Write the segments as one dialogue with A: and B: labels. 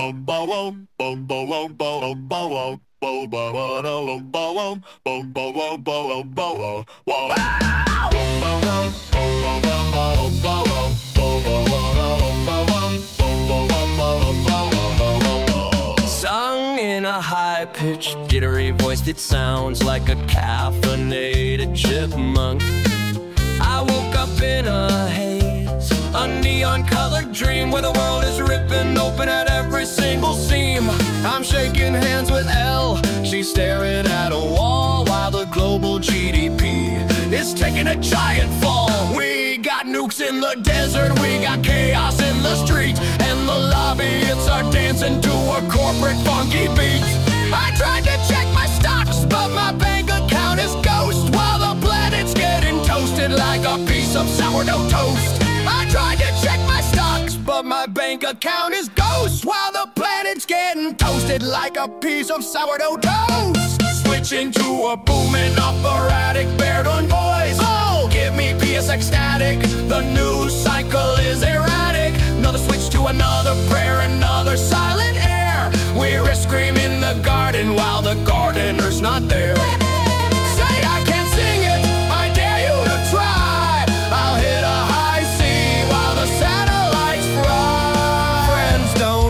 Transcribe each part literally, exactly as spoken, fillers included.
A: Sung in a high-pitched, jittery voice that sounds like a caffeinated chipmunk. I woke up in a haze, a neon-colored dream where the world is ripping open at every single seam. I'm shaking hands with Elle, she's staring at a wall while the global G D P is taking a giant fall. We got nukes in the desert, we got chaos in the street, and the lobbyists are dancing to a corporate funky beat. I tried to check my stocks, but my bank account is ghost, while the planet's getting toasted like a piece of sourdough toast. I tried to check my stocks, but my bank account is ghost, while the planet's getting toasted like a piece of sourdough toast. Switching to a booming operatic baritone voice. Oh, give me peace ecstatic, the news cycle is erratic. Another switch to another prayer, another silent air. We're screaming the garden while the gardener's not there. Say I can't sing it, I dare you to try. I'll hit a high C while the satellites fry. Friends don't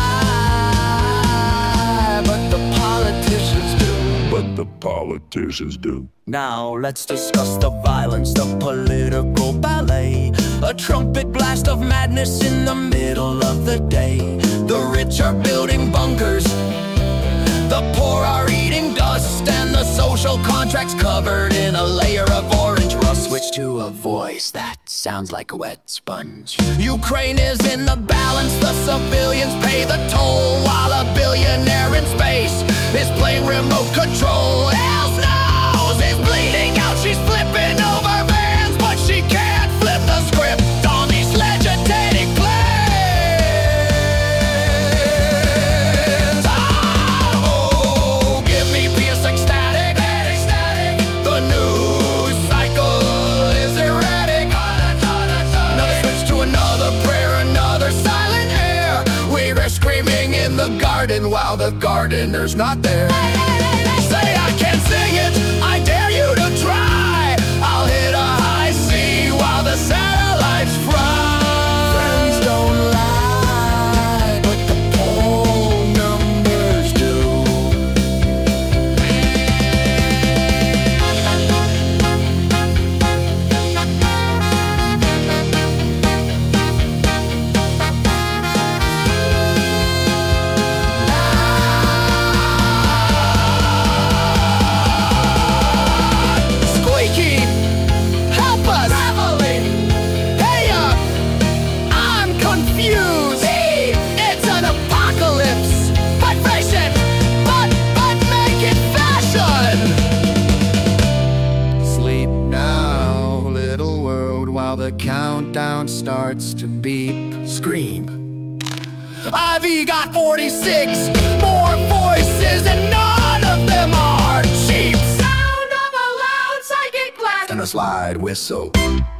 A: lie, but the politicians do.
B: But the politicians do.
A: Now let's discuss the violence, the political ballet. A trumpet blast of madness in the middle of the day. The rich are building bunkers, the poor are eating dust, and the social contract's covered in a layer of orange rust. Switch to a voice that sounds like a wet sponge. Ukraine is in the balance, the civilians pay the toll, while a billionaire in space is playing remote control. Elle's nose is bleeding out, she's flipping over vans, but she can't flip the script on these legislative plans. Oh, give me peace ecstatic, the news cycle is erratic. Another switch to another prayer, another silent air. We're screaming in the garden while the gardener's not there. Say I can't sing it, I dare you to try. I'll hit a high C while the satellites fry. Friends don't lie, but the poll numbers do. The countdown starts to beep. Scream. I've got forty-six more voices, and none of them are cheap. Sound of a loud psychic blast and a slide whistle.